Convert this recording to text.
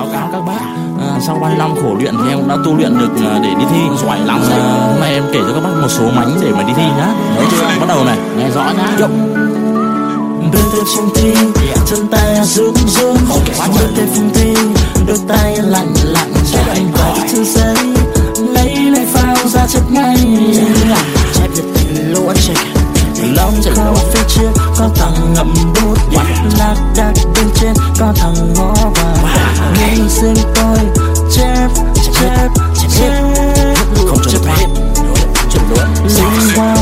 cáo các bác, sau bao nhiêu năm khổ luyện thì em cũng đã tu luyện được để đi thi. Giỏi lắm đấy. Hôm nay em kể cho các bác một số mánh để mà đi thi nhá. Đấy chưa? Bắt đầu này, nghe rõ nhá. Đôi tay phung thi, chân tay run run. Đôi tay phung thi, đôi tay lạnh lạnh. Anh gọi thư giấy, lấy này phao ra chết ngay. Chép nhiệt tình lúa check. Lòng có phía trước có thằng ngậm bút, lạc đạc bên trên có thằng ngó vào. Nhưng riêng tôi chép chép chép, không chép hết. Linh hoa